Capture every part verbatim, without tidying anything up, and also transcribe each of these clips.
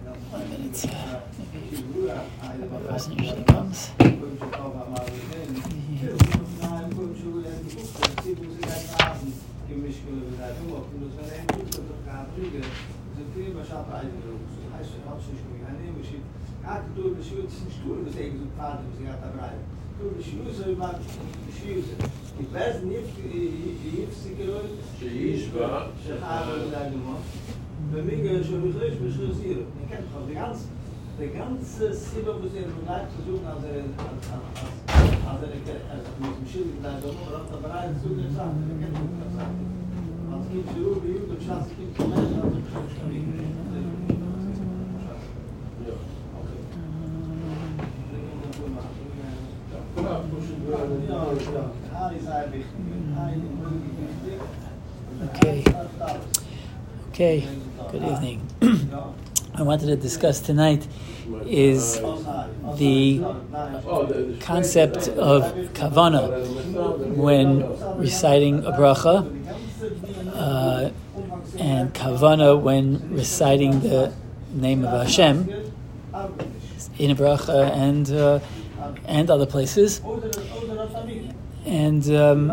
One minute. Maybe the person usually comes. Ich weiß nicht, ich ich war für mich schon richtig beschlossen. Ich kenne schon die ganze die ganze Silber muss er bleibt zu suchen als er als als er mit dem Schild da so noch da bereit zu den Sachen. Ich kenne das Sachen. Was gibt so wie du schaffst gibt mehr als Okay. Okay. Good evening. I wanted to discuss tonight is the concept of kavana when reciting a bracha, uh, and kavana when reciting the name of Hashem in a bracha and uh, and other places. And um,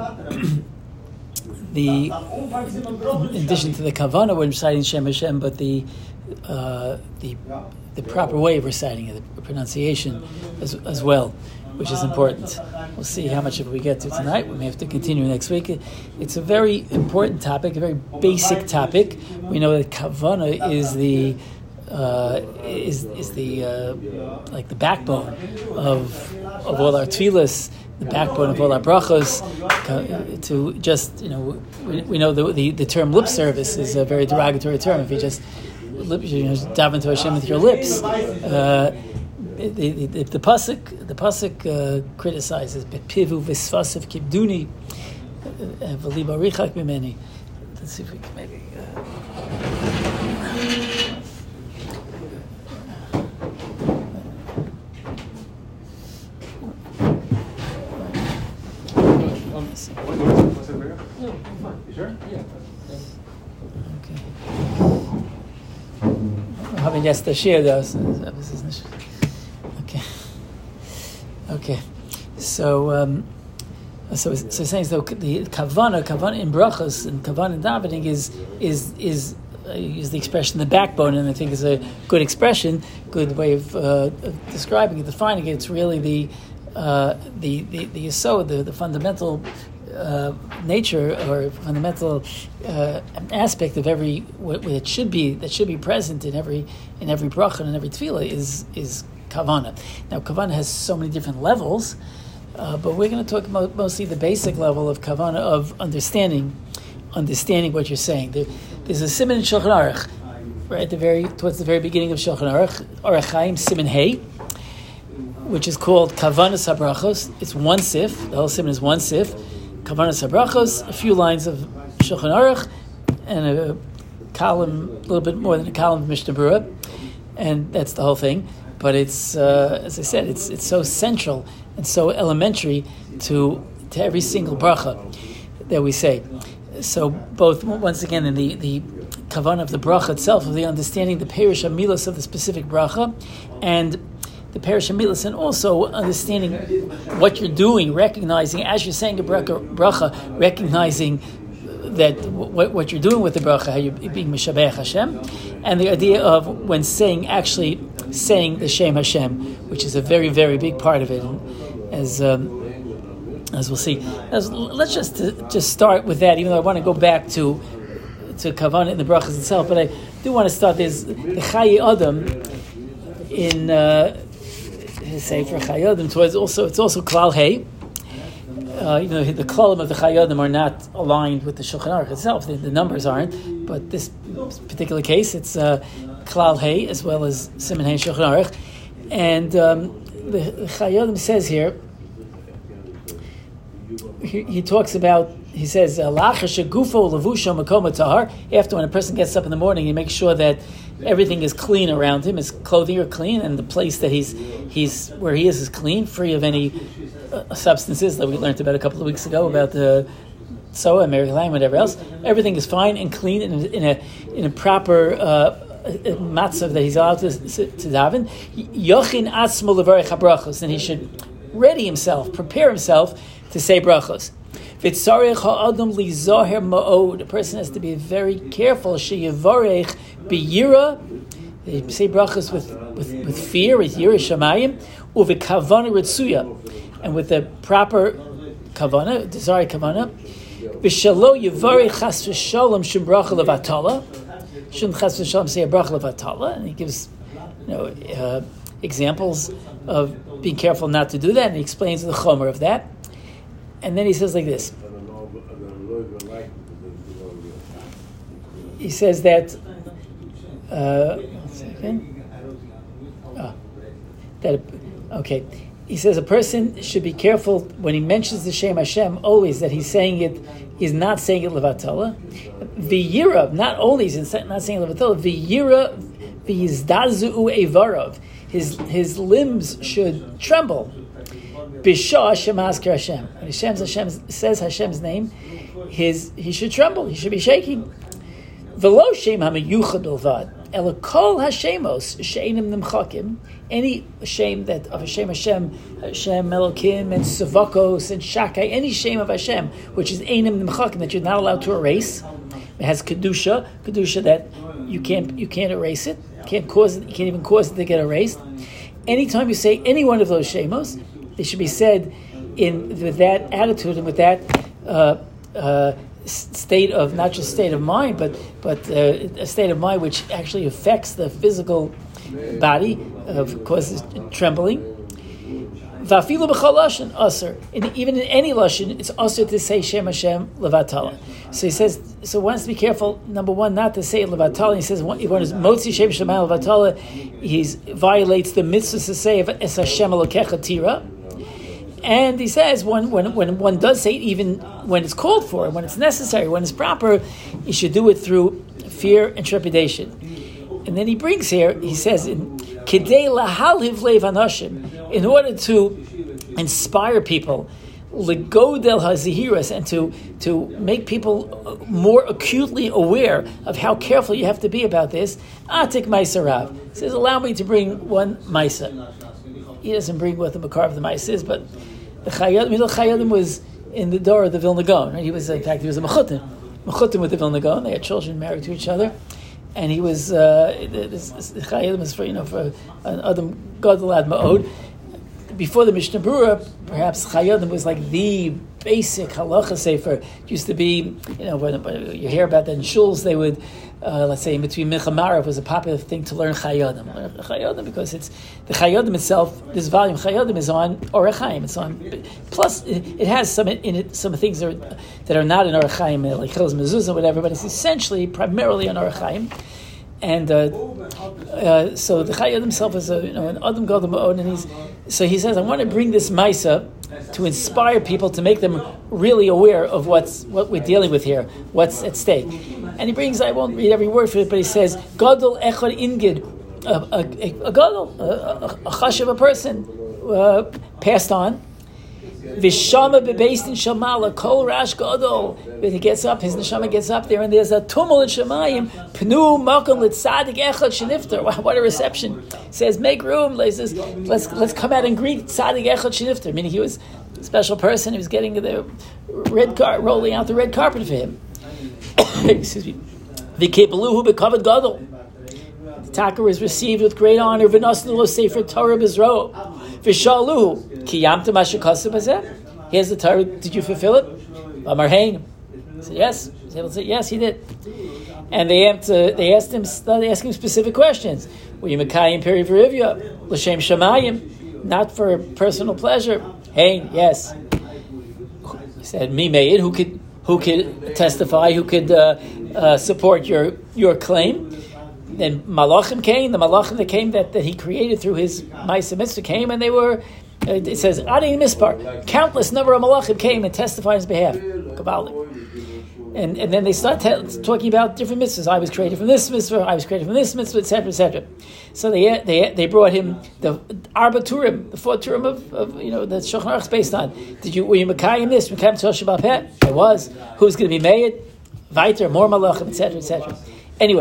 the in addition to the kavana when reciting Shem Hashem, but the uh, the the proper way of reciting it, the pronunciation as as well, which is important. We'll see how much of it we get to tonight. We may have to continue next week. It's a very important topic, a very basic topic. We know that kavana is the uh, is is the uh, like the backbone of of all our tefillas, the backbone of all our brachos. To just, you know, we, we know the, the the term lip service is a very derogatory term. If you just lip, you know, dive into Hashem with your lips. Uh, the, the, the, the pasuk the pasuk uh, criticizes bepivu v'svasav kibduni v'li barichak b'meni. Let's see if we can maybe. Uh, No, I'm fine. You sure? Yeah. Okay. Wir haben jetzt das Shir da. Okay. Okay. So, um, so, so saying so the kavana, kavana in brachas and kavana in davening is is is uh, use the expression the backbone, and I think is a good expression, good way of, uh, of describing it, defining it. It's really the uh, the the the yesod, the the fundamental. Uh, nature or fundamental uh, aspect of every what, what it should be that should be present in every in every bracha and in every tefillah is is kavana. Now kavana has so many different levels, uh, but we're going to talk about mostly the basic level of kavana of understanding understanding what you're saying. There, there's a siman in Shulchan Aruch, right at the very towards the very beginning of Shulchan Aruch, Aruch Chaim siman Hey, which is called Kavanas HaBrachos. It's one sif. The whole siman is one sif. Kavanas HaBrachos, a few lines of Shulchan Aruch, and a column, a little bit more than a column of Mishnah Berurah, and that's the whole thing. But it's, uh, as I said, it's it's so central and so elementary to to every single bracha that we say. So both, once again, in the, the kavanah of the bracha itself, of the understanding the perish amilas of the specific bracha, and the Perish Milas, and also understanding what you're doing, recognizing as you're saying a bracha, bracha recognizing that what, what you're doing with the bracha, how you're being Mishabech Hashem, and the idea of when saying, actually saying the Shem Hashem, which is a very, very big part of it, as um, as we'll see. As, let's just uh, just start with that, even though I want to go back to to Kavanah in the brachas itself, but I do want to start. There's the Chayi Adam in. Uh, Say for Chayadim, so it's also it's also Klal Hey. Uh, you know, the Klalim of the Chayadim are not aligned with the Shulchan Aruch itself. The, the numbers aren't, but this particular case, it's uh, Klal Hey as well as Siman Hey Shulchan Aruch. And um, the, the Chayadim says here, he, he talks about, he says, after when a person gets up in the morning, he makes sure that everything is clean around him, his clothing are clean, and the place that he's he's where he is is clean, free of any uh, substances that we learned about a couple of weeks ago about the soa, Mary Lang, whatever else. Everything is fine and clean in, in a in a proper uh, a matzav that he's allowed to, to, to daven. Yochin atzmo levarich habrachos, and he should ready himself, prepare himself to say brachos. V'tzarech ha'adam lizoher ma'od. A person has to be very careful. Sheyevarech biyira. They say brachos with, with, with fear, with yira shamayim, uvekavana ritzuya, and with the proper kavana, desire kavana. V'shalo yevarech chas v'shalom shum bracha levatala. Shouldn't chas v'shalom say a bracha levatala, and he gives, you know, uh, examples of being careful not to do that, and he explains the chomer of that. And then he says like this. He says that. Uh, one second. Oh, that okay. He says a person should be careful when he mentions the Shem Hashem always that he's saying it. He's not saying it levatala. V'yira, not only is he not saying it levatala. V'yira v'yizdazu evarav. His his limbs should tremble. B'shah Hashem Hasker Hashem. When Hashem, Hashem says Hashem's name, his he should tremble. He should be shaking. V'lo Shem HaMeyuchad Bilvad. Ela Kol Hashemos Sheinim Nimchakim. Any shame that of Hashem Hashem, Hashem Elokim and Savakos and Shakai, any shame of Hashem which is Einim Nimchakim that you're not allowed to erase. It has kedusha, kedusha that you can't you can't erase it. Can't cause it. You can't even cause it to get erased. Anytime you say any one of those shemos, they should be said in with that attitude and with that uh, uh, state of not just state of mind, but but uh, a state of mind which actually affects the physical body, uh, causes trembling. Vafilu b'chol lashon aser. Even in any lashon, it's aser to say Shem Hashem levatala. So he says. So one has to be careful. Number one, not to say levatala. He says if one is motzi Shem Hashem levatala, he violates the mitzvah to say es Hashem Elokecha tira. And he says when, when when one does say it, even when it's called for, when it's necessary, when it's proper, you should do it through fear and trepidation. And then he brings here, he says in Kedei lahalhiv lev hanashim, in order to inspire people, legodel hazihiras, and to to make people more acutely aware of how careful you have to be about this. Atik maisarav says, allow me to bring one maisa. He doesn't bring what the makar of the maisa is, but the Chayadim, Chayadim was in the door of the Vilna Gaon. Right? He was, in fact, he was a mechutin, mechutin with the Vilna Gaon. They had children married to each other. And he was uh, this, this Chayadim was for you know for an Adam Gadol Ad Ma'od. Before the Mishnah Berurah, perhaps Chayadim was like the basic halacha sefer. It used to be, you know, when, when you hear about that in shuls, they would, uh, let's say, in between Mincha Marav was a popular thing to learn Chayadim. Learn Chayadim because it's the Chayadim itself. This volume Chayadim is on Orach Chaim. It's on. Plus, it, it has some in it some things that are, that are not in Orach Chaim, like Chil's Mezuzah or whatever, but it's essentially primarily on Orach Chaim. And uh, uh, so the Chayyad himself is a, you know, an Adam Gadol Ma'od, and he's so he says, I want to bring this Maisa to inspire people, to make them really aware of what's what we're dealing with here, what's at stake. And he brings, I won't read every word for it, but he says, Gadol Echad Ingid, a, a, a, a Gadol, a, a, a Chash of a person, uh, passed on. Vishama bebeistin shamala kol rash gadol. When he gets up, his neshama gets up there, and there's a tumult in Shemayim. Pnu makom l'tzadik echad shenifter. Wow, what a reception! He says, make room. He says, let's let's come out and greet tzadik echad shenifter. Meaning he was a special person. He was getting the red car, rolling out the red carpet for him. Excuse me. V'kepeluhu bekavod gadol. The Taka was received with great honor. V'nosnu lo sefer Torah b'zro. V'shaluhu. Here's the Torah. Did you fulfill it? Amar Hain. He said yes. He was able to say yes, he did. And they asked, uh, they asked him. They asked him specific questions. Were you Mekayim Peri V'Rivya L'Shem Shamayim? Not for personal pleasure. Hain, yes. He said, "Mi Meid, who could who could testify? Who could uh, uh, support your your claim?" Then Malachim came. The Malachim that came that, that he created through his Ma'aseh Mitzvah came, and they were. Uh, it says, Adi Mispar, countless number of Malachim came and testified on his behalf. Kabbalah. And and then they start t- talking about different mitzvahs. I was created from this mitzvah, I was created from this mitzvah, et cetera, et cetera. So they they they brought him the Arba Turim, the four Turim of, of you know, the Shulchan Aruch is based on. Did you, were you Mekayim this? Mekayim Tzol Shabbat Peh? I was. Who's going to be made? Viter, more Malachim, et cetera, et cetera. Anyway,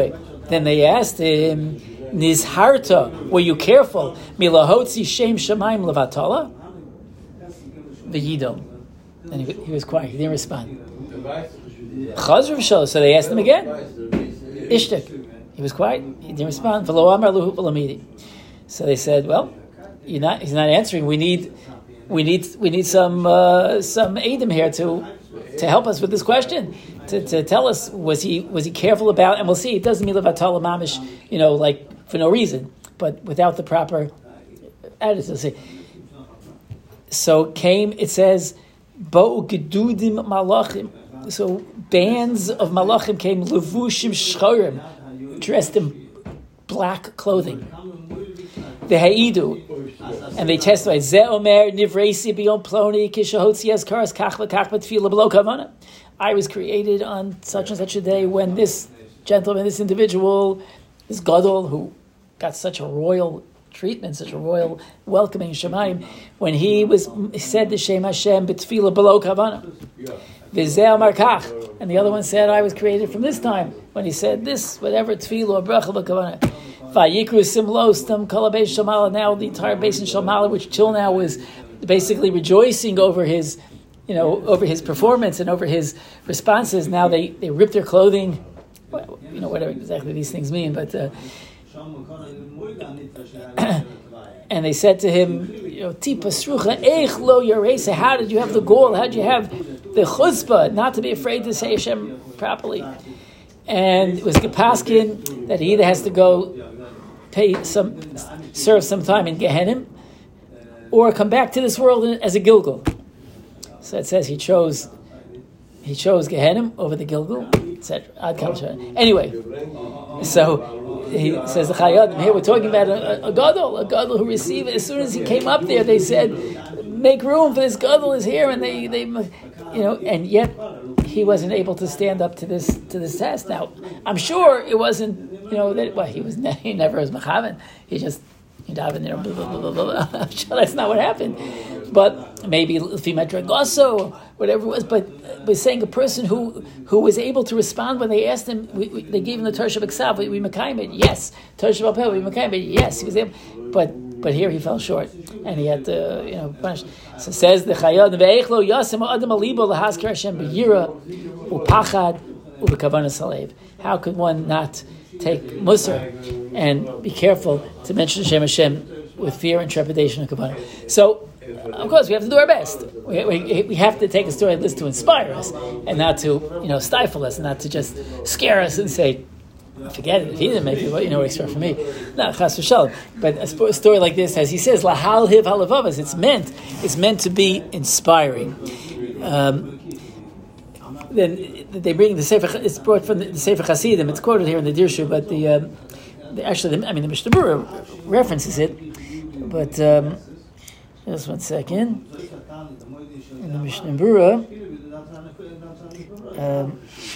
Then they asked him, Nizharta, were you careful? Milahotzi shem shemaim levatala? V'yidom. And he, he was quiet. He didn't respond. Chazr v'shal. So they asked him again. Ishtik. He was quiet. He didn't respond. V'lo amar luhu v'lamidi. So they said, well, you're not, he's not answering. We need, we need, we need some uh, some Adam here to to help us with this question. To, to tell us, was he was he careful about? And we'll see. It doesn't mean levatala mamish, you know, like for no reason, but without the proper attitude. So came. It says, bo gedudim malachim. So bands of malachim came levushim shchorim, dressed in black clothing. The haidu, and they testified. Ze omer nivresi biyom ploni kishahotzi as karas kach v'kach b'tfila below kavana. I was created on such and such a day when this gentleman, this individual, this gadol who got such a royal treatment, such a royal welcoming Shemaim, when he was he said the Shem Hashem b'tfila below kavana. V'zeh amar kach, and the other one said, I was created from this time when he said this, whatever tefillah or bracha b'kavana. Vayikru simlos tam kalabeis shamala. Now the entire basin shamala, which till now was basically rejoicing over his, you know, over his performance and over his responses. Now they, they rip their clothing, you know, whatever exactly these things mean. But uh, and they said to him, you know, Tipa srucha eich lo yaresa. How did you have the gall? How did you have the chutzpah not to be afraid to say Hashem properly? And it was Gepaskin that he either has to go pay some, serve some time in Gehenim, or come back to this world as a Gilgal. So it says he chose he chose Gehenim over the Gilgal, et cetera. Anyway, so he says the Chayadim here. We're talking about a, a, a gadol, a gadol who received it. As soon as he came up there, they said, "Make room for this gadol is here," and they they you know, and yet he wasn't able to stand up to this to this test. Now, I'm sure it wasn't, you know, that well, he was ne- he never was mechaven. He just he davened there. Blah, blah, blah, blah, blah. I'm sure that's not what happened. But maybe Fimedragoso, whatever it was. But we're saying a person who who was able to respond when they asked him, we, we, they gave him the Torah Shabbat. We, we mekayim it, yes. Torah Shabbat, we mekayim it, yes. He was able, but. But here he fell short, and he had to, you know, punish. So says the Chayad, "Ve'echlo yasem adam alibo lahasker Hashem b'yira upachad ubekavanas halev." How could one not take musar and be careful to mention Hashem Hashem with fear and trepidation and kavanah? So, of course, we have to do our best. We, we, we have to take a story like this to inspire us, and not to, you know, stifle us, and not to just scare us and say, forget it. If he didn't make it, well, you know what he started for me. No, chas v'shalom. But a, sp- a story like this, as he says, lahal hiv halavavas. It's meant. It's meant to be inspiring. Um, then they bring the sefer. It's brought from the, the Sefer Chasidim. It's quoted here in the Dirshu, but the, um, the actually, the, I mean, the Mishnah Berurah references it. But um, just one second. In the Mishnah Berurah. Um,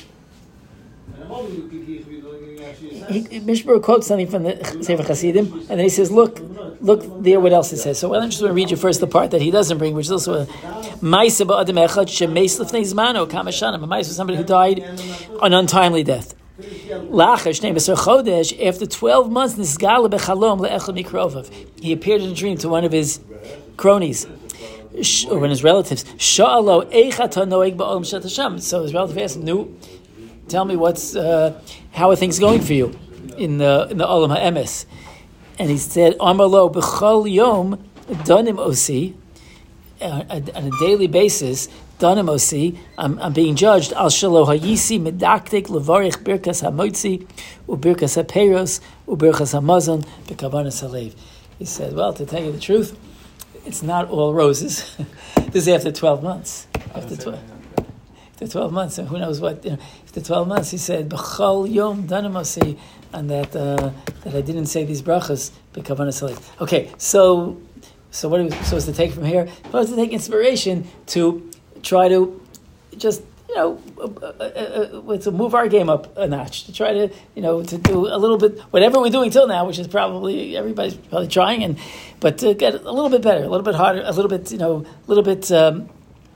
Mishmur quotes something from the Sefer Chasidim, and then he says, "Look, look there. What else it says?" So, well, I'm just going to read you first the part that he doesn't bring, which is also a Ma'aseh ba'adam echad shemeis lifnei zmano kama shana. A Ma'aseh was somebody who died an untimely death. Lacher shnei b'sar chodesh. After twelve months, nisgala bechalom le'echad mikrovav. He appeared in a dream to one of his cronies, or one of his relatives. Sha'alo eichat hanoeg ba'olam shat Hashem. So his relative asked him, "No. Tell me what's uh, how are things going for you in the in the Olam HaEmes?" And he said, "Amalo b'chol yom danim osi." On a daily basis, danim osi. I'm, I'm being judged. Al shelo hayisi medaktik levarich birkas hamotzi ubirkas haperos ubirkas hamazon bekavanas halev. He said, "Well, to tell you the truth, it's not all roses. This is after twelve months. After twelve." After twelve months, and who knows what? You know, after twelve months, he said, "B'chol yom danamasi," and that uh, that I didn't say these brachas b'kavanas halev. Okay, so so what are we supposed to take from here? We're supposed to take inspiration to try to just, you know, uh, uh, uh, to move our game up a notch, to try to, you know, to do a little bit whatever we're doing till now, which is probably everybody's probably trying, and but to get a little bit better, a little bit harder, a little bit, you know, a little bit. Um,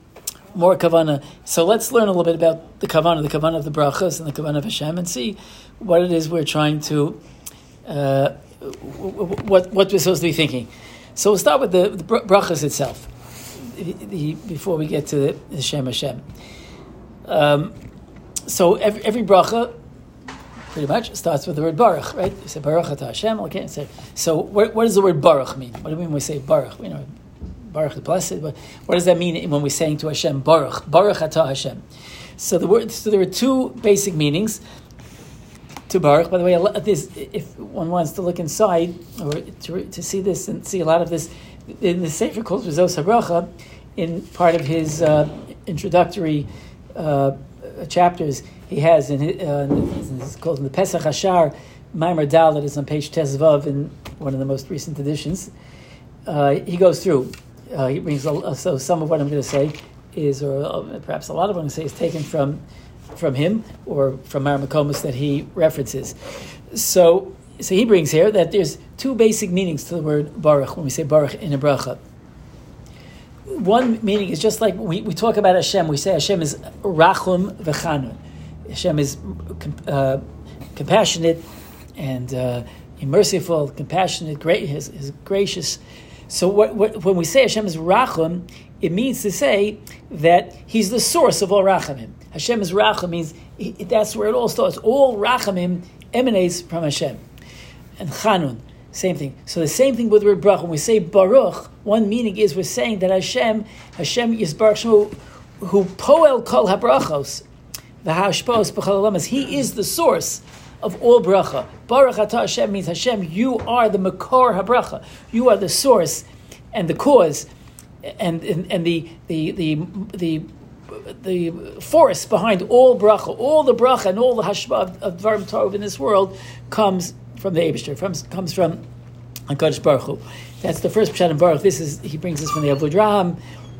more kavana. So let's learn a little bit about the kavana, the kavana of the brachas and the kavana of Hashem, and see what it is we're trying to, uh, what what we're supposed to be thinking. So we'll start with the, the brachas itself, the, the, before we get to the Hashem Hashem. Um, so every, every bracha, pretty much, starts with the word baruch, right? You say baruch atah Hashem. Okay, so, so what, what does the word baruch mean? What do we mean when we say baruch? You know, baruch the blessed. But what does that mean when we're saying to Hashem baruch? Baruch atah Hashem. So the word. So there are two basic meanings to baruch. By the way, this, if one wants to look inside or to, to see this and see a lot of this in the Sefer called Zos HaBracha, in part of his uh, introductory uh, chapters, he has in his, uh, it's called in the Pesach Hashar Maimer Dal, that is on page Tezvav in one of the most recent editions. Uh, he goes through. Uh, he brings a, so some of what I'm going to say is, or uh, perhaps a lot of what I'm going to say is taken from from him or from Mar Makomus that he references. So, so he brings here that there's two basic meanings to the word baruch when we say baruch in a bracha. One meaning is just like we, we talk about Hashem. We say Hashem is rachum v'chanun. Hashem is uh, compassionate and uh, merciful, compassionate, great, is, is gracious. So what, what, when we say Hashem is rachum, it means to say that He's the source of all rachamim. Hashem is rachum means he, that's where it all starts. All rachamim emanates from Hashem. And chanun, same thing. So the same thing with the word baruch. When we say baruch, one meaning is we're saying that Hashem, Hashem is baruch Shemu, who poel kol habrachos, v'hashpos b'chol olamas. He is the source of all bracha. Baruch atah Hashem means Hashem, you are the makor habracha. You are the source and the cause and and, and the the the the the force behind all bracha, all the bracha and all the hashpa of, of Dvarim Tov in this world comes from the Eibishter, from comes from HaKadosh Baruch Hu. That's the first pshat in Baruch. This is he brings this from the Avod Raham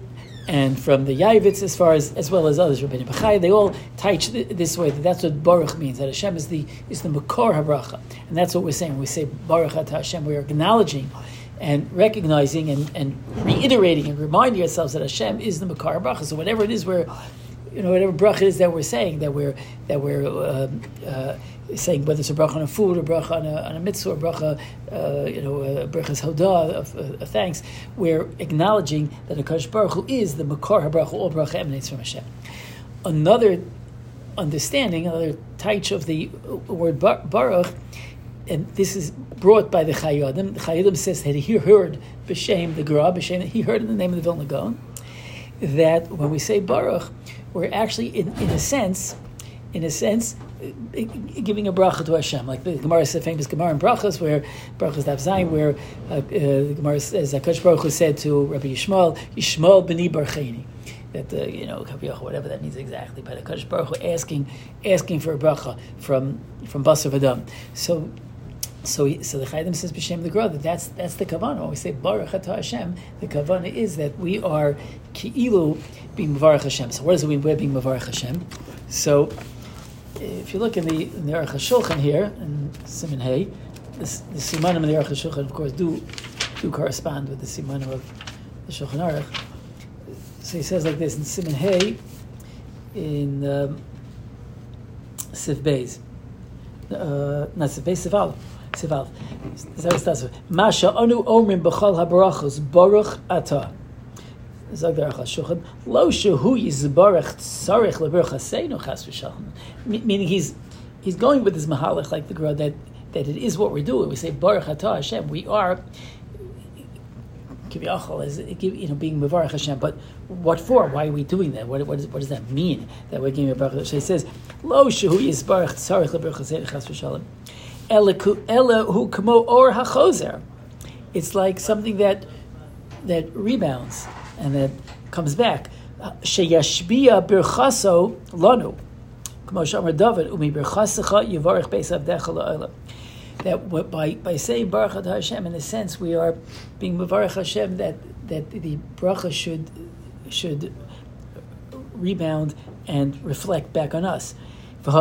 and from the Yavitz, as far as as well as others, Rabbeinu Bachai. They all teach this way that that's what Baruch means. That Hashem is the is the makor habracha, and that's what we're saying. When we say Baruch atah Hashem, we're acknowledging and recognizing and, and reiterating and reminding ourselves that Hashem is the makar bracha. So whatever it is we're, you know, whatever bracha it is that we're saying, that we're that we're uh, uh, saying, whether it's a bracha on a food, or bracha on a, on a mitzvah, or bracha, uh, you know, a bracha's hodah of, of, of thanks, we're acknowledging that HaKadosh Baruch Hu is the makar bracha. All bracha emanates from Hashem. Another understanding, another taich of the word bar, baruch. And this is brought by the Chayyim. The Chayyim says that he heard b'shem the Gra, b'shem, he heard in the name of the Vilna Gaon, that when we say Baruch, we're actually, in, in a sense, in a sense, giving a bracha to Hashem. Like the Gemara is a famous Gemara in Brachas, where Brachas Daf Zayin, where uh, uh, the Gemara says that HaKadosh Baruch Hu said to Rabbi Yishmael, Yishmael b'ni barcheni. That uh, you know, whatever that means exactly, but HaKadosh Baruch Hu asking, asking for a bracha from from Basar V'Dam. So. So, he, so the Chayyim says b'shem the Gra that that's that's the kavanah. When we say Baruch atah Hashem, the kavanah is that we are ki'ilu being Mavarach Hashem. So what does it mean we're being Mavarach Hashem? So if you look in the in the Aruch HaShulchan here in Siman Hey, the, the simanim in the Aruch HaShulchan of course do do correspond with the simanim of the Shulchan Aruch. So he says like this in Siman Hey in um, Sif Beis, uh, not Sif Beis, Sif Aleph. Sivav. This is how it starts with Masha anu omrim b'chol habarachos baruch atah. Zog the Aruch HaShulchan lo shehu yizbarach tzarich lebaruch haseinu chas v'shalom. Meaning he's he's going with this mahalach like the Gra that that it is what we're doing. We say baruch atah Hashem. We are kiviyachol as you know being mavarach Hashem. But what for? Why are we doing that? What what, is, what does that mean that we're giving a baruch? So he says lo shehu yizbarach tzarich lebaruch haseinu chas v'shalom. Elahu kamo or hachozer. It's like something that that rebounds and that comes back. Sheyashbia birchaso lanu, kamo shamar David umi birchasecha yivarich beis avdecha la'olam. That by by saying Baruch atah Hashem, in a sense, we are being Mavarach Hashem. That that the bracha should should rebound and reflect back on us. The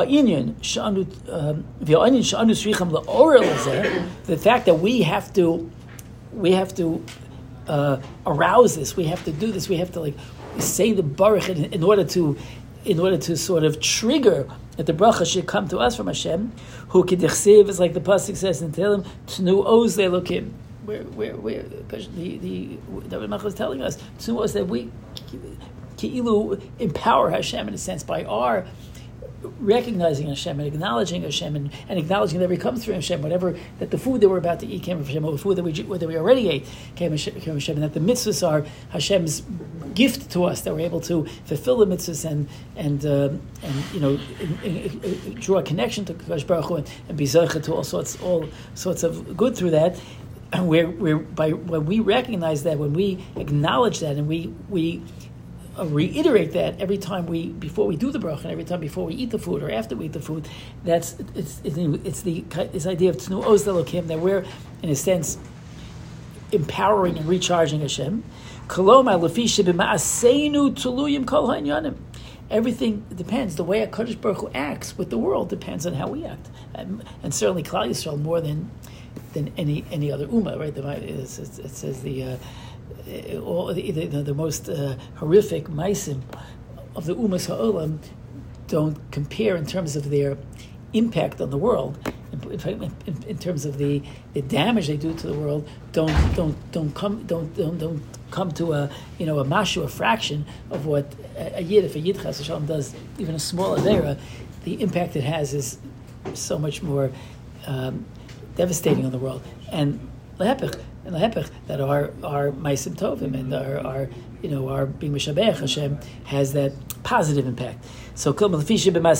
fact that we have to, we have to uh, arouse this, we have to do this, we have to like say the baruch in, in order to, in order to sort of trigger that the bracha should come to us from Hashem, who kedichsev is like the pasuk says in Tehillim, Tnu oz le'elokim. Where, where, where? Because the the David Melech is telling us Tnu oz that we ki'ilu empower Hashem in a sense by our recognizing Hashem and acknowledging Hashem and, and acknowledging that we come through Hashem, whatever, that the food that we're about to eat came from Hashem, or the food that we that we already ate came from Hashem, and that the mitzvahs are Hashem's gift to us, that we're able to fulfill the mitzvahs and and uh, and you know in, in, in, draw a connection to Kadosh Baruch Hu and, and be zeicha to all sorts all sorts of good through that. And we're we're by when we recognize that, when we acknowledge that, and we we Uh, reiterate that every time we, before we do the bracha, and every time before we eat the food or after we eat the food, that's it's it's, it's the this idea of Tnu oz le'elokim, that we're in a sense empowering and recharging Hashem. Koloma lefi shebima'aseinu tuluyim kol ha'inyanim. Everything depends. The way HaKadosh Baruch Hu acts with the world depends on how we act, and, and certainly Klal Yisrael more than than any any other ummah. Right? The, it, says, it says the. Uh, all the, the, the most uh, horrific maisim of the Umas Ha'olam don't compare in terms of their impact on the world. In, fact, in, in terms of the, the damage they do to the world, don't don't don't come don't don't, don't come to a you know a mashu, a fraction of what a, a yid, if a yid chas v'shalom does even a small avera, the impact it has is so much more um, devastating on the world. And lehepech. And lehepech, that our our ma'asim tovim and our, our you know our being mishabech Hashem has that positive impact. So everything in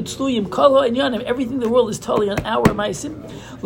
the world is totally on our ma'asim.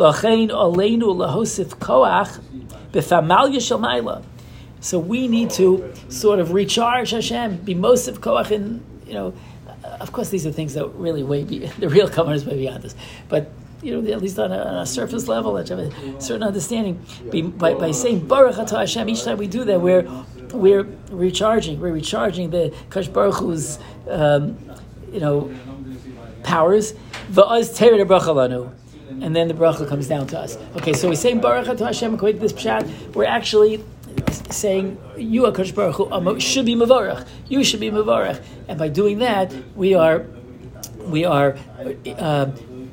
So we need to sort of recharge Hashem, be mosif koach, and you know, of course these are things that really way be, the real covenant is way beyond this, but. You know, at least on a, on a surface level, that you have a certain understanding. By, by, by saying Baruch Atah Hashem, each time we do that, we're we're recharging. We're recharging the Kadosh Baruch Hu's, um, you know, powers. Va'az tered bracha lanu, and then the bracha comes down to us. Okay, so we're saying Baruch Atah Hashem according to this pshat. We're actually saying you, Kadosh Baruch Hu, should be mevarach. You should be mevarach, and by doing that, we are we are. Uh,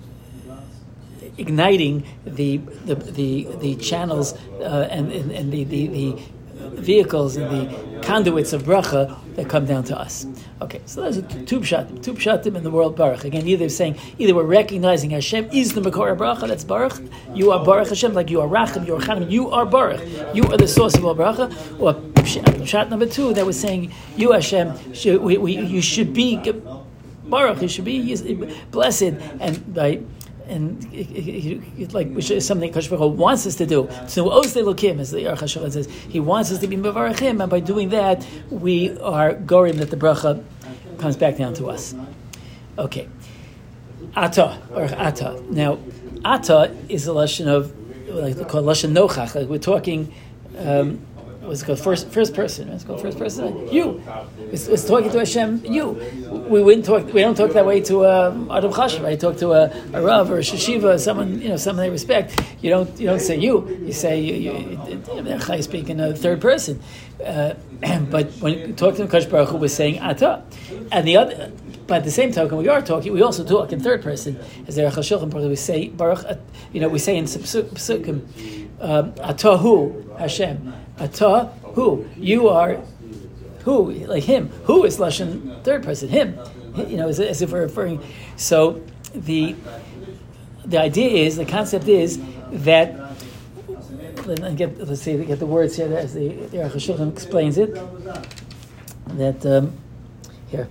igniting the the the, the channels uh, and, and and the, the the vehicles and the conduits of bracha that come down to us. Okay, so those are two pshatim, two pshatim in the world baruch. Again, either saying either we're recognizing Hashem is the makor of bracha, that's baruch. You are baruch Hashem, like you are rachim, you are chanim, you are baruch. You are the source of all bracha. Or pshat number two that was saying you Hashem, should, we, we, you should be baruch. You should be blessed, and by. And it, it, it, like which is something Kadosh Baruch Hu wants us to do. So oz le'elokim, as the Aruch HaShulchan says, he wants us to be mevarachim, and by doing that, we are gorim that the bracha comes back down to us. Okay, ata or ata. Now, ata is a lashon of like they call lashon nochach. Like we're talking. Um, What's it called? First, first person. It's called first person. You. It's, it's talking to Hashem. You. We wouldn't talk. We don't talk that way to um, Adam Chashiv. Right? Talk to a, a rav or a sheshiva, someone you know, someone they respect. You don't. You don't say you. You say you. you, you, you speak in a third person. Uh, but when you talk to Kadosh Baruch Hu, we're saying ata, and the other. But at the same token, we are talking. We also talk in third person, as the Aruch HaShulchan we say Baruch. You know, we say in Pesukim, um, ata hu Hashem. Ata, who? You are, who? Like him. Who is lashon third person? Him. You know, as, as if we're referring. So the the idea is, the concept is that. Let's get let's see get the words here as the the Aruch HaShulchan explains it. That um, here.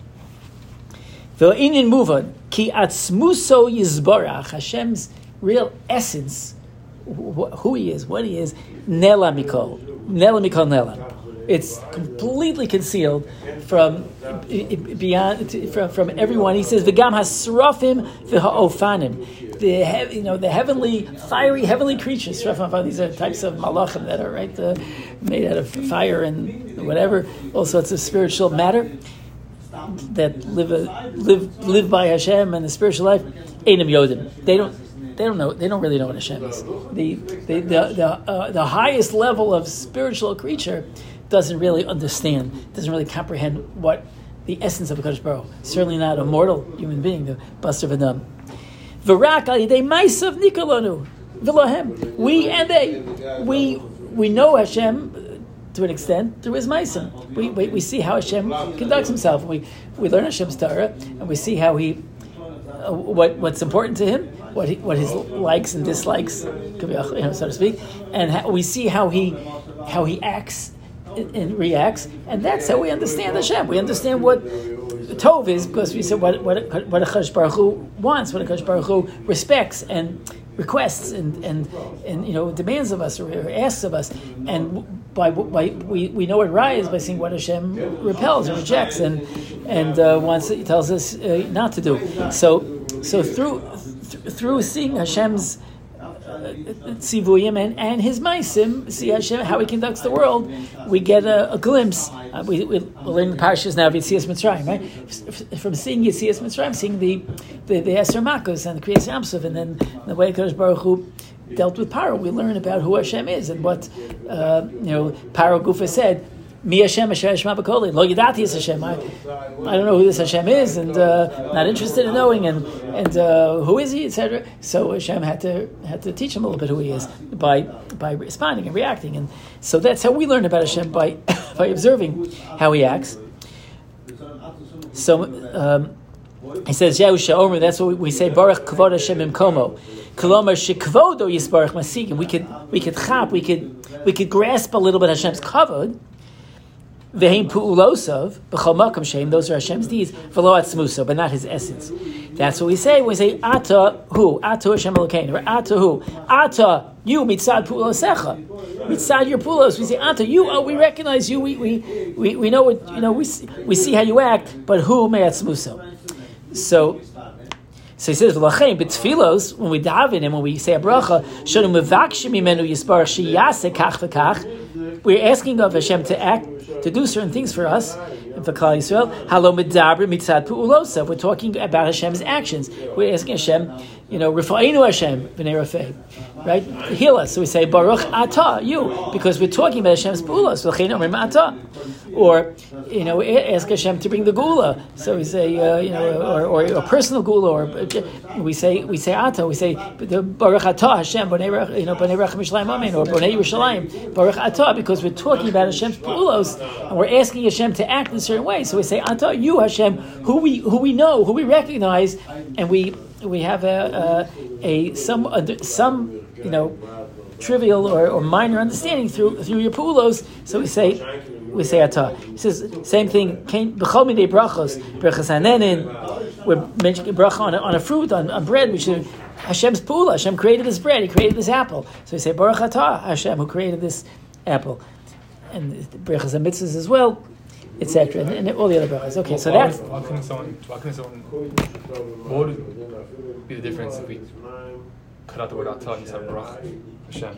Ve'inin muvan ki atzmuso yizbarach, Hashem's real essence. Who he is, what he is, Nela Mikol. Nela Mikol Nela. It's completely concealed from beyond from, from everyone. He says, V'gam hasrafim v'ha'ofanim. The you know the heavenly, fiery, heavenly creatures. These are types of malachim that are right uh, made out of fire and whatever, all sorts of spiritual matter that live a, live live by Hashem and the spiritual life. Einam Yodim. They don't. They don't know. They don't really know what Hashem is. The the the the, uh, the highest level of spiritual creature doesn't really understand, doesn't really comprehend what the essence of a Kadosh Baruch Hu. Certainly not a mortal human being, the Buster V'Nam. V'rak al yidei ma'asav nikolanu v'lahem. We and they, we we know Hashem to an extent through His ma'asim. We, we we see how Hashem conducts Himself. We we learn Hashem's Torah and we see how He uh, what what's important to Him, what he, what His likes and dislikes, you know, so to speak, and how, we see how He how He acts and, and reacts, and that's how we understand Hashem. We understand what Tov is because we said what what what a Kadosh Baruch Hu wants, what a Kadosh Baruch Hu respects and requests and, and, and you know demands of us or, or asks of us, and by, by we, we know what Ra is by seeing what Hashem repels and rejects and and uh, wants He tells us uh, not to do. So so through th- through seeing Hashem's Tzivuyim and, and His Maisim, see Hashem, how He conducts the world, we get a, a glimpse. Uh, we, we, we're learning the parashas now of Yetzias Mitzrayim, right? F- from seeing Yetzias Mitzrayim, seeing the the, the Eser Makos and the Kriyas Yamsuf, and then the way Kadosh Baruch Hu dealt with Paro, we learn about who Hashem is and what uh, you know. Paro Gufa said, Mi Hashem Asher Yishma B'Koli. Lo Yidati is Hashem. I, I don't know who this Hashem is, and uh, not interested in knowing, and and uh, who is He, et cetera. So Hashem had to had to teach him a little bit who He is by by responding and reacting, and so that's how we learn about Hashem, by by observing how He acts. So um, he says, Yehusha Omer. That's what we, we say. Baruch Kavod Hashem Imkomo. Kolomar Shekvodo Yisbarach Masigim. We could we could chap. We could we could grasp a little bit Hashem's kavod. Veheim pu'ulosav b'chol makom sheim. Those are Hashem's deeds. V'lo atzmuso, but not His essence. That's what we say when we say Ata who, Ata Hashem Elokeinu, or Ata who, Ata you mitzad pu'ulosecha, mitzad your pu'ulos. We say Ata you. Oh, we recognize you. We we we, we know what you know. We see, we see how you act, but who may atzmuso. So. So he says, "V'lachem b'tfilos, when we daven and when we say a bracha, shonu mevakshim imenu yisbarach sheyaseh kach v'kach." We're asking of Hashem to act, to do certain things for us, and for Klal Yisrael. Halo medaber mitzad pu'ulosa. We're talking about Hashem's actions. We're asking Hashem, you know, Rifa'inu Hashem b'nei Rafei, right? Heal us. So we say Baruch Atah, you, because we're talking about Hashem's pu'ulos. V'chein omrim Atah. Or, you know, ask Hashem to bring the gula. So we say, uh, you know, or, or a personal gula, or we say, we say Ata, we say the Baruch Atah Hashem, B'nei, you know, B'nei Rachem Yishalayim Amen, or B'nei Yerushalayim, Baruch Atah, because we're talking about Hashem's pu'ulos, and we're asking Hashem to act in a certain way. So we say Ata, you Hashem, who we who we know, who we recognize, and we we have a a, a some some you know trivial or, or minor understanding through through your pu'ulos. So we say. We say Atah. He says same thing. B'chol midei brachos, brachos hanenin. We're mentioning bracha on a, on a fruit, on, on bread. We should Hashem's pula. Hashem created this bread. He created this apple. So we say Baruch Atah Hashem, who created this apple, and brachos and mitzvahs as well, et cetera. And, and all the other brachos. Okay, so that's. Why couldn't someone? Why couldn't someone? What would be the difference if we cut out the word Atah and said Baruch Hashem?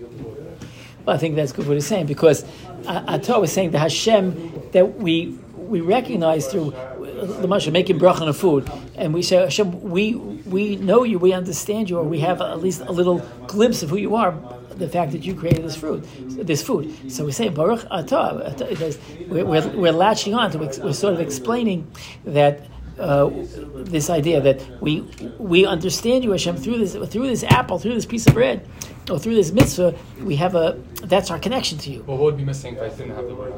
Well, I think that's good what he's saying, because Atah was saying that Hashem, that we we recognize through the Masha making bracha on a food, and we say Hashem, we we know you, we understand you, or we have at least a little glimpse of who you are, the fact that you created this fruit, this food. So we say Baruch Atah. We're, we're, we're latching on to, we're sort of explaining that. Uh, this idea that we we understand you, Hashem, through this through this apple, through this piece of bread, or through this mitzvah. We have a that's our connection to you. Well, what would be missing if I didn't have the word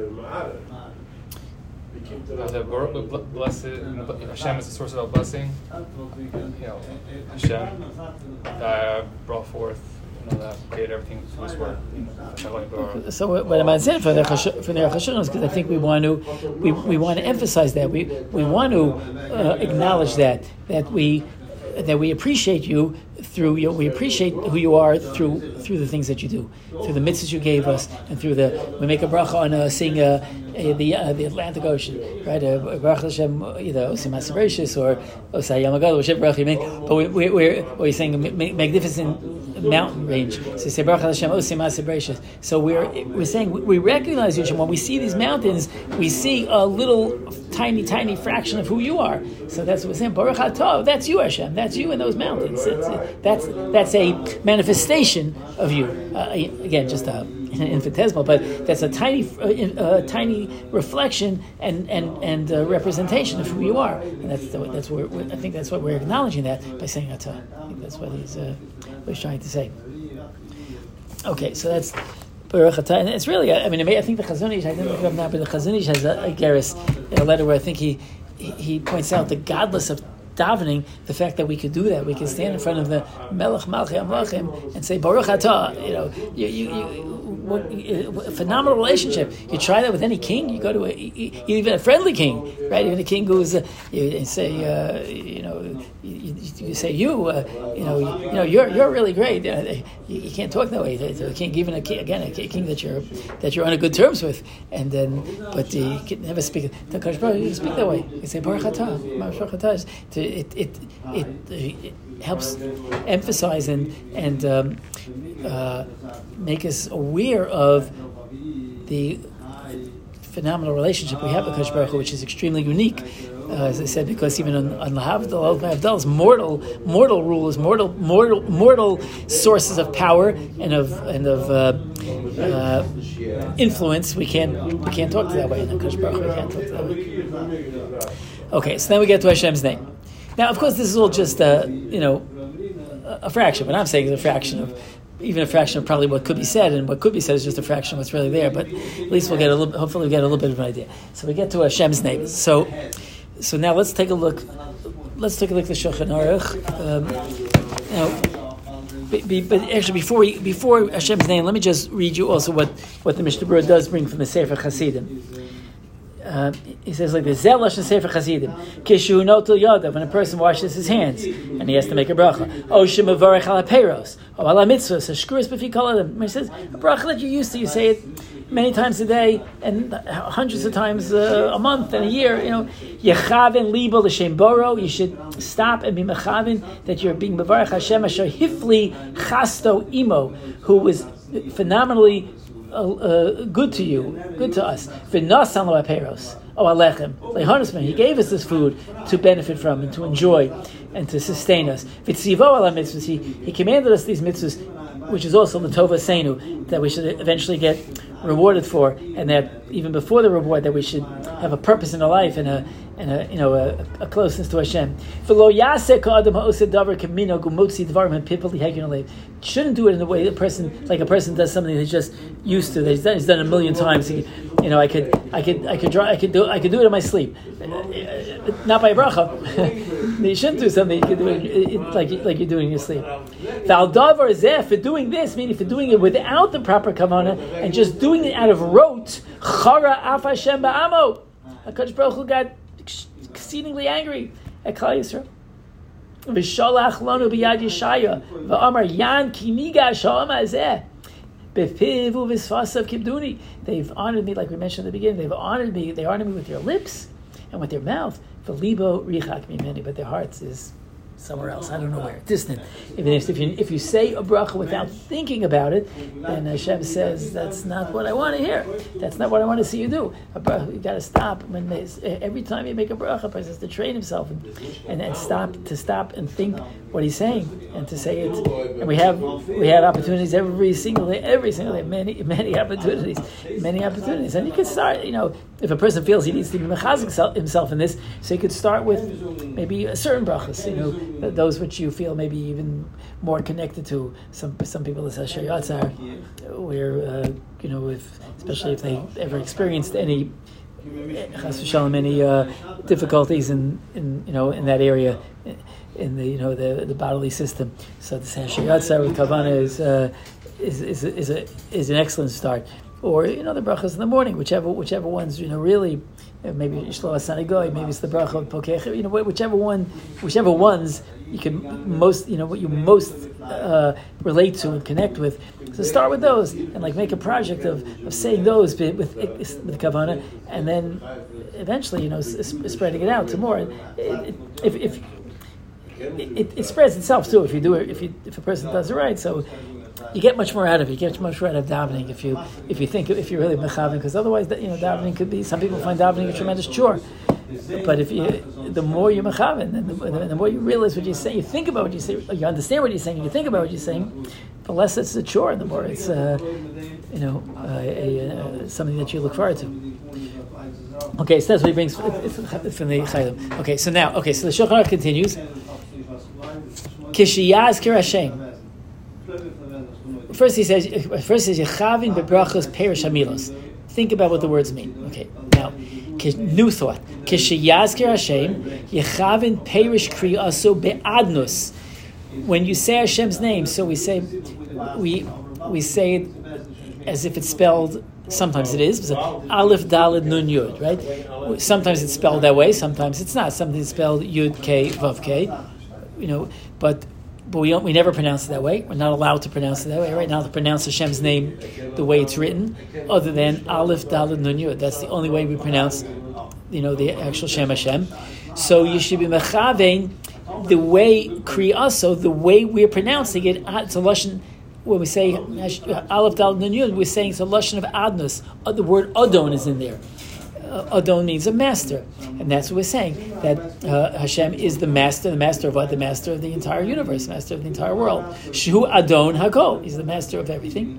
Atah? Blessed Hashem is the source of our blessing. You know, Hashem that brought forth. You know, that created everything through His word. So what am I saying for the for the Chashon is because I think we want to we, we want to emphasize that we we want to uh, acknowledge that that we that we appreciate you through you. We appreciate who you are through through the things that you do, through the mitzvahs you gave us, and through the we make a bracha on uh, seeing uh, uh, the uh, the Atlantic Ocean, right? Uh, Baruch Hashem, either Osim Hasaberishis or Osai Yamagad, whichever bracha you make. But we, we, we're we're saying magnificent mountain range. So say Baruch Hashem Osim Hasaberishis. So we're we're saying we recognize you, Hashem. When we see these mountains, we see a little tiny, tiny fraction of who you are. So that's what we're saying. Baruch Atah, that's you, Hashem. That's you in those mountains. It's, that's that's a manifestation of you. Uh, again, just a infinitesimal, but that's a tiny, uh, uh, tiny reflection and and and uh, representation of who you are, and that's the, that's where I think that's what we're acknowledging that by saying Atah. I think that's what he's uh, what he's trying to say. Okay, so that's Baruch Atah, and it's really, I mean, I think the Chazon Ish, I didn't look it up now, but the Chazon Ish has a, a Geras, a letter where I think he he points out the godless of davening, the fact that we could do that, we can stand in front of the Melech Malchei Amlachim and say Baruch Atah. You know, you, you, you what, a phenomenal relationship. You try that with any king. You go to a, even a friendly king, right? Even a king who's uh, you say, uh, you know, you, you say you, uh, you know, you, you know, you're you're really great. Uh, you, you can't talk that way to a king, even a king, again a king that you're that you're on a good terms with, and then but uh, you can never speak. The Kodesh Baruch Hu, you speak that way. You say Baruch Atah, Baruch Atah. It it it, it helps emphasize and and um, uh, make us aware of the phenomenal relationship we have with Kodesh Baruch Hu, which is extremely unique. Uh, as I said, because even on, on Lahavdal, Lahavdal's mortal, mortal rulers, mortal, mortal, mortal sources of power and of and of uh, uh, influence, we can't we can't talk to that way. In Kodesh Baruch Hu, we can't talk to that way. Okay, so then we get to Hashem's name. Now, of course, this is all just uh, you know a fraction. What I'm saying is a fraction of. Even a fraction of probably what could be said, and what could be said is just a fraction of what's really there. But at least we'll get a little. Hopefully, we'll get a little bit of an idea. So we get to Hashem's name. So, so now let's take a look. Let's take a look at the Shulchan Aruch. Um, you know, be, be, but actually, before we, before Hashem's name, let me just read you also what, what the Mishnah Berurah does bring from the Sefer Chasidim. Uh, he says like this: Zelash and Sefer Chasidim. Kishu notel yadav. When a person washes his hands and he has to make a bracha. O shemavarech ala peiros. O ala mitzvos. Hashkuris b'fi kol adam. He says a bracha that you're used to. You say it many times a day and hundreds of times uh, a month and a year. You know, yechaven libo l'shem boro. You should stop and be mechaven that you're being mevarech Hashem asher hifli chasto imo, who was phenomenally Uh, uh, good to you, good to us. V'nasan lo aperos, o alechem, lehonisman. He gave us this food to benefit from and to enjoy and to sustain us. V'tzivo ala mitzvahs. He he commanded us these mitzvahs, which is also the tova seinu, that we should eventually get rewarded for, and that even before the reward, that we should have a purpose in our life and a and a you know a, a closeness to Hashem. Shouldn't do it in the way a person like a person does something he's just used to. That he's done, he's done a million times. He, you know, I could, I could, I could draw, I could do, I could do it in my sleep, not by a bracha. You shouldn't do something you could do it, it, like like you're doing in your sleep. Valdavar zeh, for doing this, meaning for doing it without the proper kavanah and just doing it out of rote. Chara af Hashem ba'amo. HaKadosh Baruch Hu got exceedingly angry at Klal Yisrael. V'sholach lanu b'yad Yeshaya v'amar yan kiniga shalom hazeh b'piv u'v'sfasav kibduni. They've honored me, like we mentioned at the beginning. They've honored me. They honored me with their lips and with their mouth. V'libo richak mimeni, but their hearts is somewhere else. I don't know where. Distant. Even if, if you if you say a bracha without thinking about it, then Hashem says that's not what I want to hear. That's not what I want to see you do. A bracha, you got to stop when they, every time you make a bracha, a person has to train himself and, and and stop to stop and think what he's saying and to say it. And we have we have opportunities every single day, every single day, many many opportunities, many opportunities. And you can start. You know, if a person feels he needs to be mechazik himself in this, so he could start with maybe a certain brachas. You know. Those which you feel maybe even more connected to. Some some people say Shayatzar, where uh, you know, if especially if they ever experienced any chas v'shalom, any uh, difficulties in, in you know in that area, in the you know the, the bodily system. So the Shayatzar with Kavanah is uh, is is is a is an excellent start. Or you know the brachas in the morning, whichever whichever ones you know really. Maybe Yishlo Asanigoy, maybe it's the bracha of Pokech, you know, whichever one, whichever ones you can most, you know, what you most uh, relate to and connect with. So start with those and like make a project of, of saying those with with, with Kavanah, and then eventually, you know, s- spreading it out to more. It, it, if if it, it spreads itself too, if you do it, if you if a person does it right, so. You get much more out of it. You get much more out of davening if you if you think if you're really mechaven, because otherwise, you know, davening could be. Some people find davening a tremendous chore, but if you, the more you're mechaven, and the, the more you realize what you're saying, you think about what you say, you understand what you're saying, you think about what you're saying, the less it's a chore, and the more it's uh, you know, uh, a, uh, something that you look forward to. Okay, so that's what he brings from the Chaylim. Okay, so now, okay, so the Shulchan Aruch continues. Kishiyazkir Hashem. First he says, first he says, Yechavin bebrachos perish hamilos. Think about what the words mean. Okay, now, new thought. Kishiyazkir Hashem, Yechavin perish kriyaso be'adnus. When you say Hashem's name, so we say, we we say it as if it's spelled. Sometimes it is. So, Aleph Daled Nun Yud, right? Sometimes it's spelled that way. Sometimes it's not. Sometimes it's spelled Yud K Vav K. You know, but but we don't, we never pronounce it that way. We're not allowed to pronounce it that way. Right now, to pronounce Hashem's name the way it's written, other than Aleph Daled Nun Yud. That's the only way we pronounce, you know, the actual Shem Hashem. So you should be mechavein the way kriyaso, the way we're pronouncing it. It's a lashon. When we say Aleph Daled Nun Yud, we're saying it's a lashon of adnus. Uh, the word adon is in there. Uh, adon means a master, and that's what we're saying. That uh, Hashem is the master, the master of what? The master of the entire universe, master of the entire world. Shu Adon Hakol. He's the master of everything.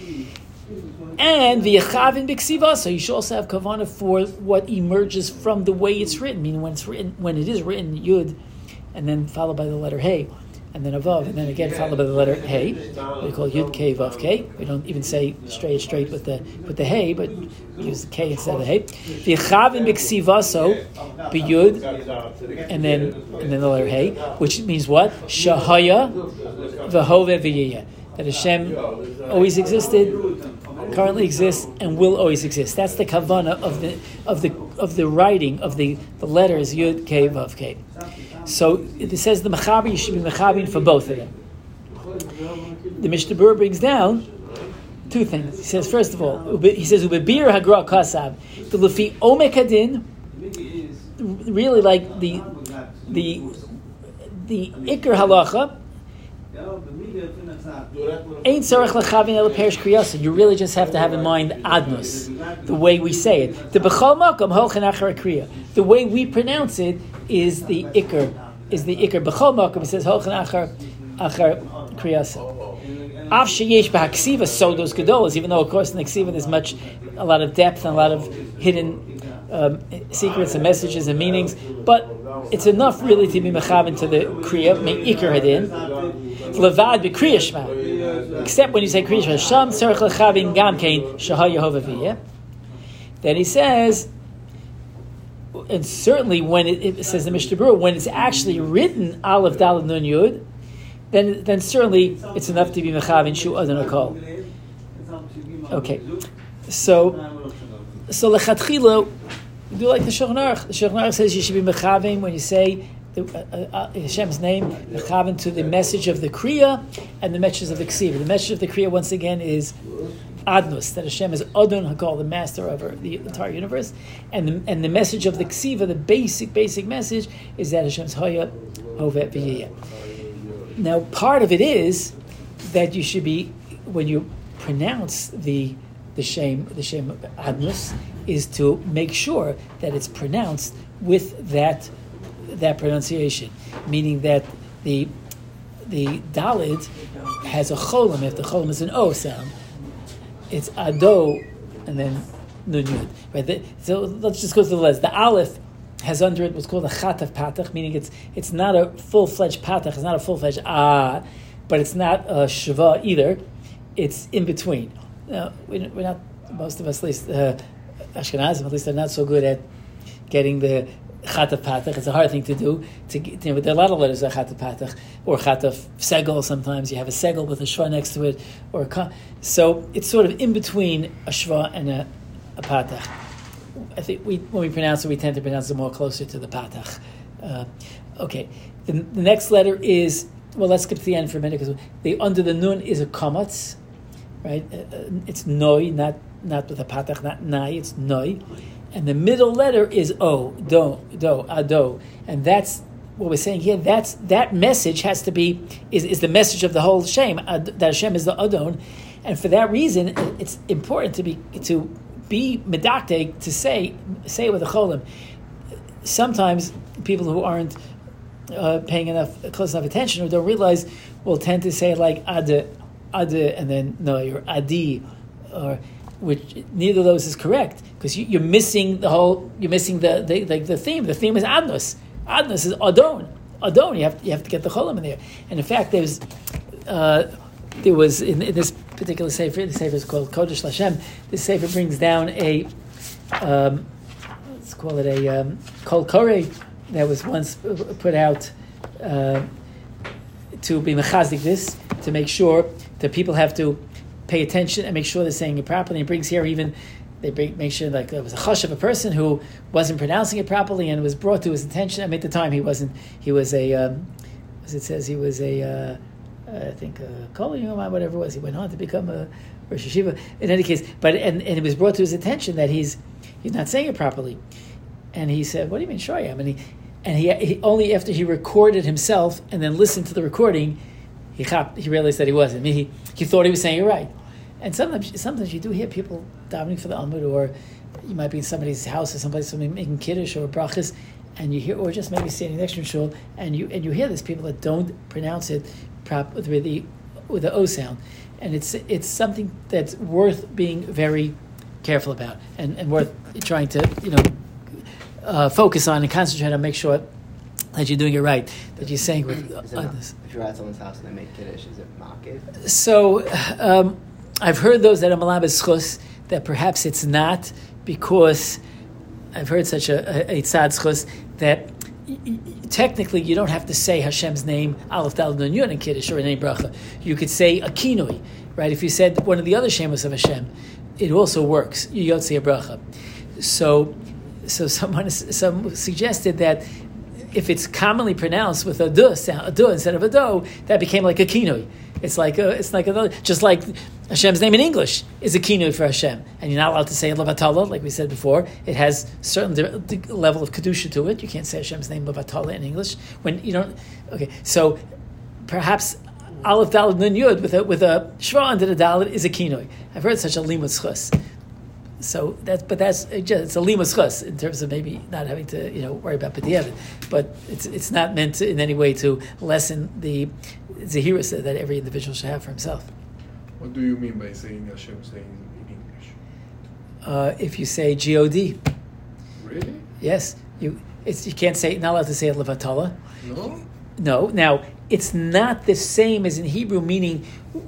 And v'yechavin b'ksiva, so you should also have kavanah for what emerges from the way it's written. Meaning when it's written, when it is written Yud, and then followed by the letter Hey. And then a Vav, and then again followed by the letter Hey. We call Yud K Vav K. We don't even say straight straight with the with the Hey, but use the K instead of the Hey. V'yechavin b'ksivaso b'Yud, and then and then the letter Hey, which means what? Shahaya v'Hove v'Yiyah. That Hashem always existed, currently exists, and will always exist. That's the kavanah of the of the of the writing of the, the letters Yud K Vav K. So it says the mechaber, you should be mechabin for both of them. The Mishnah Berurah brings down two things. He says, first of all, he says ubebir hagra kasav the lefi omek hadin, really like the the the ikar halacha. Ain't sarach lechavin el perish kriyasa. You really just have to have in mind adnus, the way we say it. The b'chol makom holchen achar kriya. The way we pronounce it is the ikar, is the ikar. B'chol makom, it says holchen achar achar kriyasa. Av sheyesh b'haksiva sodos gedolos. Even though, of course, in the ksiva there's much, a lot of depth and a lot of hidden um, secrets and messages and meanings, but it's enough really to be mechavin to the kriya, make ikar hadin. Levad b'kriya shema, except when you say kriya shema. Sham tzarich lechavin gam kein shahah Yehovah v'yeh. Then he says, and certainly when it, it says the Mishnah Berurah, when it's actually written Aleph Daled Nun Yud, then then certainly it's enough to be mechavin shu adon hakol. Okay, so so lechatchila, do like the Shulchan Aruch. The Shulchan Aruch says you should be mechavin when you say the, uh, uh, Hashem's name, mechavin to the message of the kriya and the message of the ksiva. The message of the kriya once again is adnus, that Hashem is adon hakol, the master over the entire universe, and the, and the message of the ksiva, the basic basic message, is that Hashem's haya hovet v'yiyah. Now, part of it is that you should be, when you pronounce the the shem the shem adnus, is to make sure that it's pronounced with that that pronunciation, meaning that the the dalid has a cholim. If the cholim is an o sound, it's ado and then nun yud. Right. The, so let's just go to the letters. The aleph has under it what's called a chat of patach, meaning it's it's not a full fledged patach. It's not a full fledged ah, but it's not a shava either. It's in between. Now, we're not, most of us, at least uh, Ashkenazim, at least, are not so good at getting the chat of patach. It's a hard thing to do. To get, you know, there are a lot of letters that chat of patach, or chat of segel. Sometimes you have a segel with a shva next to it, or a, so it's sort of in between a shva and a, a patach. I think we, when we pronounce it, we tend to pronounce it more closer to the patach. Uh, okay, the, the next letter is, well, let's skip to the end for a minute, because the under the nun is a kamatz, right? Uh, it's noi, not not with a patach, not nai, it's noi. And the middle letter is o, do, do, ado. And that's what we're saying here. That's that message has to be, is, is the message of the whole Shem, ad, that Hashem is the Adon. And for that reason, it's important to be to be medaktek, to say say it with a cholim. Sometimes people who aren't uh, paying enough close enough attention or don't realize will tend to say it like ad, ad, and then no, or adi, uh, or which neither of those is correct because you, you're missing the whole. You're missing the the, the the theme. The theme is Adnos. Adnos is Adon. Adon. You have to, you have to get the cholim in there. And in fact, there's uh, there was in, in this particular sefer. The sefer is called Kodesh Lashem. This sefer brings down a um, let's call it a um, Kol Koreh that was once put out uh, to be mechazik this, to make sure that people have to pay attention and make sure they're saying it properly. And brings here even, they bring, make sure like there was a chush of a person who wasn't pronouncing it properly and it was brought to his attention. I mean, at the time he wasn't, he was a, um, as it says, he was a, uh, I think a Kol Yom, whatever it was. He went on to become a Rosh Yeshiva. In any case, but, and, and it was brought to his attention that he's, he's not saying it properly. And he said, what do you mean, sure I am? And he, And he, he only after he recorded himself and then listened to the recording, he he realized that he wasn't. I mean, he, he thought he was saying it right. And sometimes sometimes you do hear people davening for the Amud, or you might be in somebody's house or someplace, somebody making kiddush or brachas, and you hear, or just maybe standing next to a shul, and you and you hear there's people that don't pronounce it prop with the with the O sound, and it's it's something that's worth being very careful about and, and worth trying to you know. Uh, focus on and concentrate on, make sure that you're doing it right, that you're saying with uh, others. If you're at someone's house and they make kiddush, is it makif? So, um, I've heard those that are malabes chus, that perhaps it's not, because I've heard such a, a, a tzad chus that y- y- technically you don't have to say Hashem's name, Aleph Daled Nun Yud in kiddush or in any bracha. You could say a kinoi, right? If you said one of the other shemos of Hashem, it also works. You don't say a bracha. So, So someone some suggested that if it's commonly pronounced with a duh sound, a duh instead of a do, that became like a kinoi. It's like a, it's like a, just like Hashem's name in English is a kinoi for Hashem, and you're not allowed to say levatala, like we said before. It has certain di- level of kedusha to it. You can't say Hashem's name levatala in English when you don't. Okay, so perhaps Aleph Daled Nun Yud with a with a shva under the Dalet is a kinoi. I've heard such a limud chus. So that's, but that's it's a limus chus in terms of maybe not having to you know worry about b'diavad, but it's it's not meant to, in any way to lessen the zehirus that every individual should have for himself. What do you mean by saying Hashem's name in English? Uh, if you say G O D, Really? yes, you it's you can't say not allowed to say it levatala. No. No. Now it's not the same as in Hebrew, meaning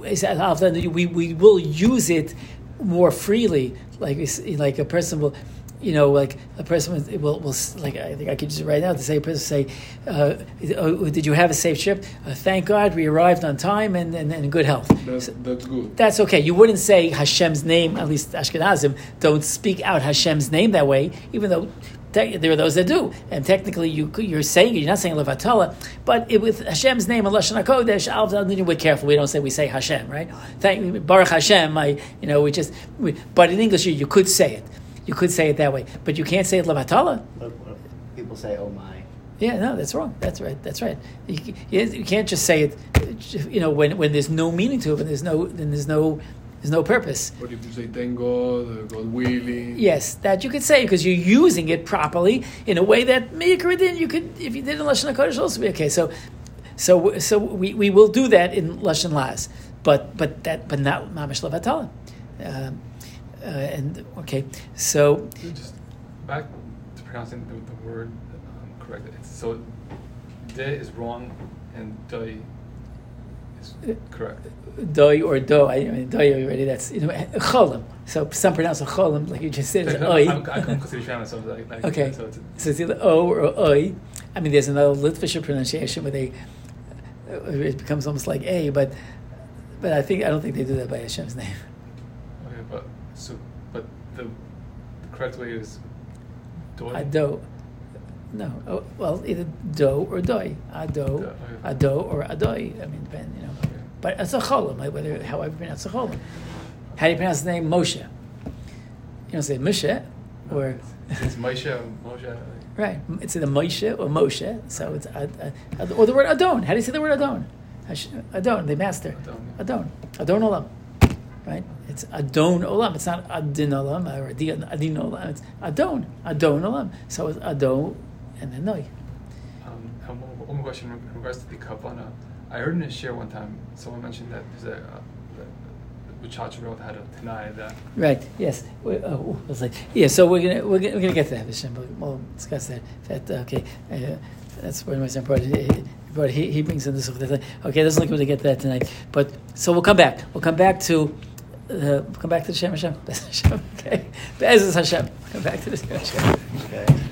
we we will use it more freely, like like a person will, you know, like a person will, will like I think I could use it right now to say a person say, uh, oh, did you have a safe trip? Uh, thank God we arrived on time and, and, and in good health. That's, so, that's good. That's okay. You wouldn't say Hashem's name, at least Ashkenazim don't speak out Hashem's name that way, even though te- there are those that do. And technically you, you're saying it, you're not saying Levatala, but it, with Hashem's name in Lashon HaKodesh, we're careful. We don't say we say Hashem, right? Thank Baruch Hashem, I, you know, we just, we, but in English you, you could say it. You could say it that way, but you can't say it levatala. People say, "Oh my." Yeah, no, that's wrong. That's right. That's right. You, you can't just say it. You know, when, when there's no meaning to it, when there's no, then there's no, there's no purpose. But if you say "Thank God," God willing. Yes, that you could say because you're using it properly in a way that Meikradin you could, if you did in Lashon HaKodesh, also be okay. So, so, so we, we will do that in Lashon Laz, but but that but not mamash levatala. Um, Uh, and okay, so just back to pronouncing the, the word um, correct. It's, so de is wrong and doi is correct. Doi or do, I mean doi already. That's you know cholim. So some pronounce a cholim like you just said. No, Oi. I'm, I couldn't consider Shana, so like, like Okay, so it's, so it's either o or oi. I mean, there's another Litvischer pronunciation where they uh, it becomes almost like a, but but I think I don't think they do that by Hashem's name. okay, but so but the, the correct way is doi. Ado. No. Oh, well, either do or doi. Ado, Do, okay. ado or adoi. I mean, depend, you know. Okay. But it's a cholim, like whether however you pronounce a cholim. How do you pronounce the name Moshe? You don't say Moshe, or It's Moshe, Moshe. Like, right? It's either Moshe or Moshe. So it's ad, ad, or the word Adon. How do you say the word Adon? Adon, the master. Adon. Adon. Adon Olam. Right? It's Adon Olam. It's not Adin Olam or Adin Adin Olam. It's Adon. Adon Olam. So it's Adon and then Noi. Um, and one, more, one more question in regards to the Kavanah. I heard in a share one time someone mentioned that there's a uh, the, with Chachavrot had to deny that. Right. Yes. We, uh, I was like, yeah. So we're gonna we're gonna, we're gonna get to that. Hashem, but we'll discuss that. that okay. Uh, that's where my son brought it. But he, he brings in this. Okay, doesn't look like we're gonna get to that tonight. But so we'll come back. We'll come back to. Uh, come back to the Shem Hashem. Okay. Be'ezus Hashem. Come back to the Shem Hashem. Okay.